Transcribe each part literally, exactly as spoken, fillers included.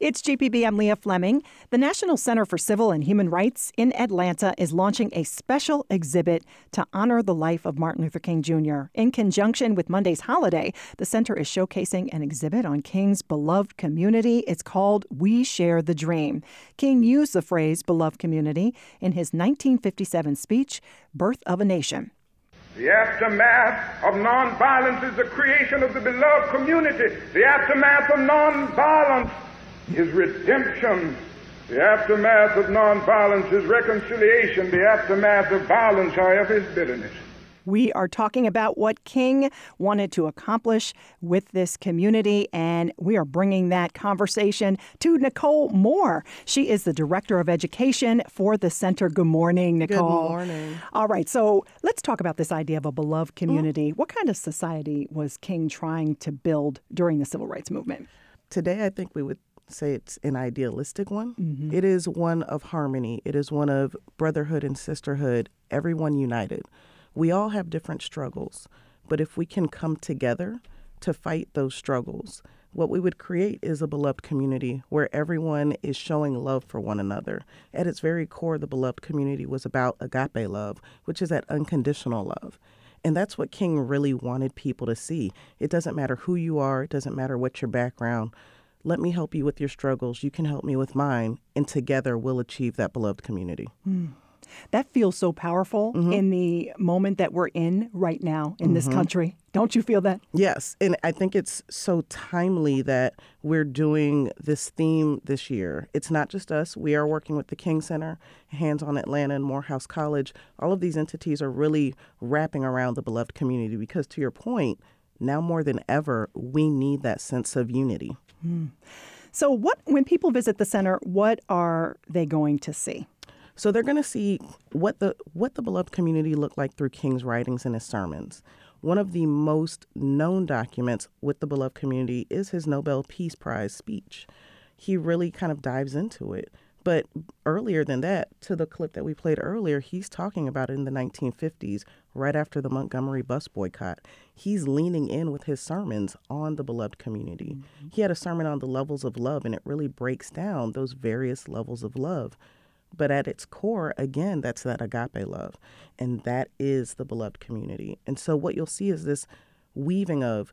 It's G P B. I'm Leah Fleming. The National Center for Civil and Human Rights in Atlanta is launching a special exhibit to honor the life of Martin Luther King Junior In conjunction with Monday's holiday, the center is showcasing an exhibit on King's beloved community. It's called We Share the Dream. King used the phrase beloved community in his nineteen fifty-seven speech, Birth of a Nation. The aftermath of nonviolence is the creation of the beloved community. The aftermath of nonviolence is redemption. The aftermath of nonviolence is reconciliation. The aftermath of violence, however, is bitterness. We are talking about what King wanted to accomplish with this community, and we are bringing that conversation to Nicole Moore. She is the Director of Education for the Center. Good morning, Nicole. Good morning. All right, so let's talk about this idea of a beloved community. Mm-hmm. What kind of society was King trying to build during the Civil Rights Movement? Today, I think we would say it's an idealistic one. Mm-hmm. It is one of harmony. It is one of brotherhood and sisterhood, everyone united. We all have different struggles, but if we can come together to fight those struggles, what we would create is a beloved community where everyone is showing love for one another. At its very core, the beloved community was about agape love, which is that unconditional love. And that's what King really wanted people to see. It doesn't matter who you are. It doesn't matter what your background. Let me help you with your struggles. You can help me with mine. And together we'll achieve that beloved community. Mm. That feels so powerful mm-hmm. in the moment that we're in right now in mm-hmm. this country. Don't you feel that? Yes. And I think it's so timely that we're doing this theme this year. It's not just us. We are working with the King Center, Hands on Atlanta, and Morehouse College. All of these entities are really wrapping around the beloved community because, to your point, now more than ever, we need that sense of unity. Mm. So what, when people visit the center, what are they going to see? So they're going to see what the what the beloved community looked like through King's writings and his sermons. One of the most known documents with the beloved community is his Nobel Peace Prize speech. He really kind of dives into it. But earlier than that, to the clip that we played earlier, he's talking about it in the nineteen fifties, right after the Montgomery bus boycott. He's leaning in with his sermons on the beloved community. Mm-hmm. He had a sermon on the levels of love, and it really breaks down those various levels of love. But at its core, again, that's that agape love. And that is the beloved community. And so what you'll see is this weaving of,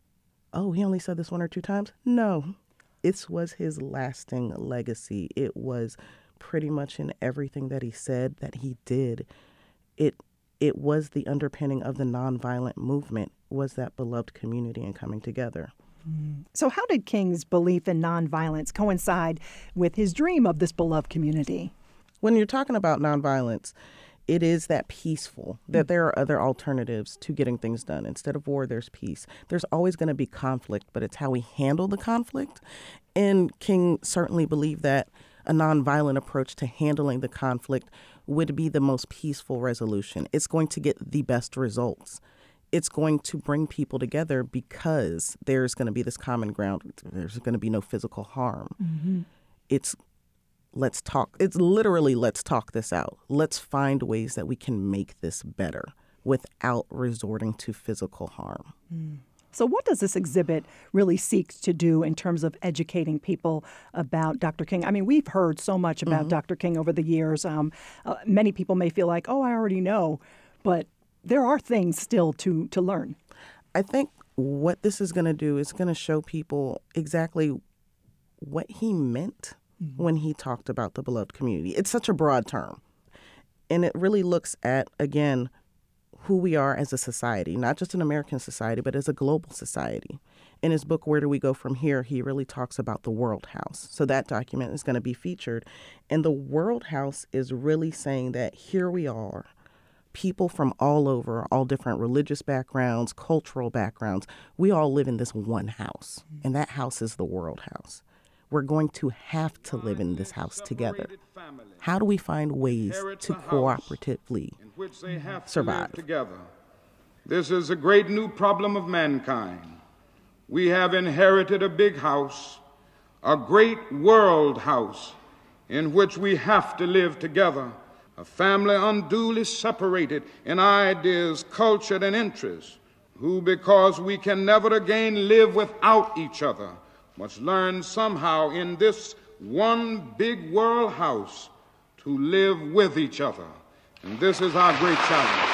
oh, he only said this one or two times? No, it was his lasting legacy. It was pretty much in everything that he said, that he did. It it was the underpinning of the nonviolent movement, was that beloved community and coming together. So how did King's belief in nonviolence coincide with his dream of this beloved community? When you're talking about nonviolence, it is that peaceful, that there are other alternatives to getting things done. Instead of war, there's peace. There's always going to be conflict, but it's how we handle the conflict. And King certainly believed that a nonviolent approach to handling the conflict would be the most peaceful resolution. It's going to get the best results. It's going to bring people together because there's going to be this common ground. There's going to be no physical harm. Mm-hmm. It's let's talk. It's literally let's talk this out. Let's find ways that we can make this better without resorting to physical harm. Mm. So what does this exhibit really seek to do in terms of educating people about Doctor King? I mean, we've heard so much about mm-hmm. Doctor King over the years. Um, uh, many people may feel like, oh, I already know, but there are things still to, to learn. I think what this is going to do is going to show people exactly what he meant mm-hmm. when he talked about the beloved community. It's such a broad term. And it really looks at, again, who we are as a society, not just an American society, but as a global society. In his book, Where Do We Go From Here, he really talks about the World House. So that document is going to be featured. And the World House is really saying that here we are, people from all over, all different religious backgrounds, cultural backgrounds. We all live in this one house, and that house is the World House. We're going to have to live in this house together. How do we find ways to cooperatively survive? Together. This is a great new problem of mankind. We have inherited a big house, a great world house, in which we have to live together. A family unduly separated in ideas, culture, and interests, who, because we can never again live without each other, must learn somehow in this one big world house to live with each other. And this is our great challenge.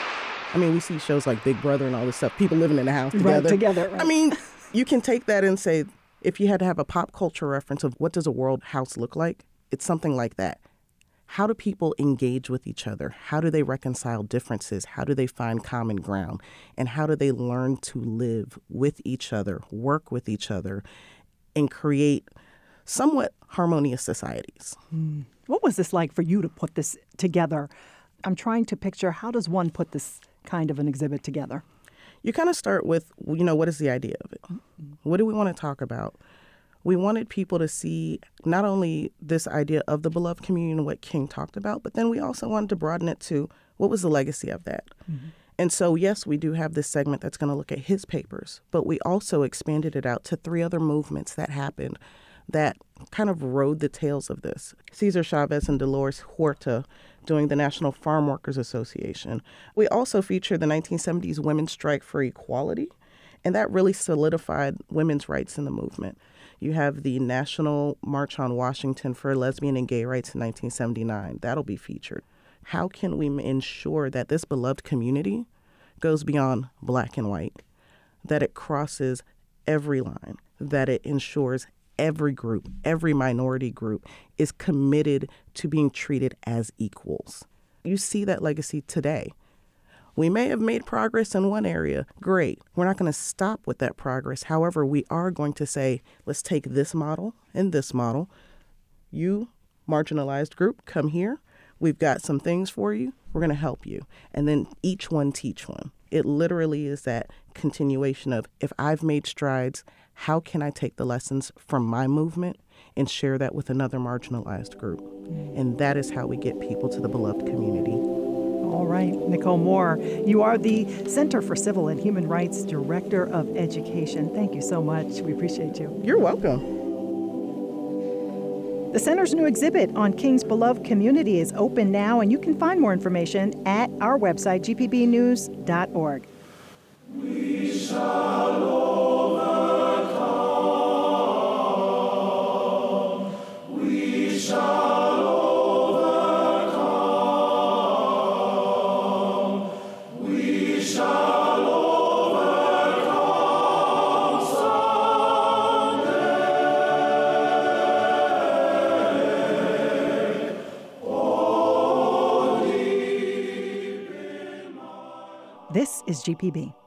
I mean, we see shows like Big Brother and all this stuff, people living in a house together. Right, together. Right. I mean, you can take that and say, if you had to have a pop culture reference of what does a world house look like, it's something like that. How do people engage with each other? How do they reconcile differences? How do they find common ground? And how do they learn to live with each other, work with each other, and create somewhat harmonious societies? Mm. What was this like for you to put this together? I'm trying to picture, how does one put this kind of an exhibit together? You kind of start with, you know, what is the idea of it? Mm-hmm. What do we want to talk about? We wanted people to see not only this idea of the beloved community and what King talked about, but then we also wanted to broaden it to what was the legacy of that. Mm-hmm. And so, yes, we do have this segment that's going to look at his papers, but we also expanded it out to three other movements that happened that kind of rode the tails of this. Cesar Chavez and Dolores Huerta doing the National Farm Workers Association. We also featured the nineteen seventies Women's Strike for Equality, and that really solidified women's rights in the movement. You have the National March on Washington for Lesbian and Gay Rights in nineteen seventy-nine. That'll be featured. How can we ensure that this beloved community goes beyond black and white, that it crosses every line, that it ensures every group, every minority group is committed to being treated as equals? You see that legacy today. We may have made progress in one area. Great. We're not going to stop with that progress. However, we are going to say, let's take this model and this model. You, marginalized group, come here. We've got some things for you. We're going to help you. And then each one teach one. It literally is that continuation of, if I've made strides, how can I take the lessons from my movement and share that with another marginalized group? And that is how we get people to the beloved community. All right, Nicole Moore, you are the Center for Civil and Human Rights Director of Education. Thank you so much. We appreciate you. You're welcome. The Center's new exhibit on King's beloved community is open now, and you can find more information at our website, g p b news dot org. We shall overcome. We shall overcome. We shall overcome someday. Oh, deep in my... This is G P B.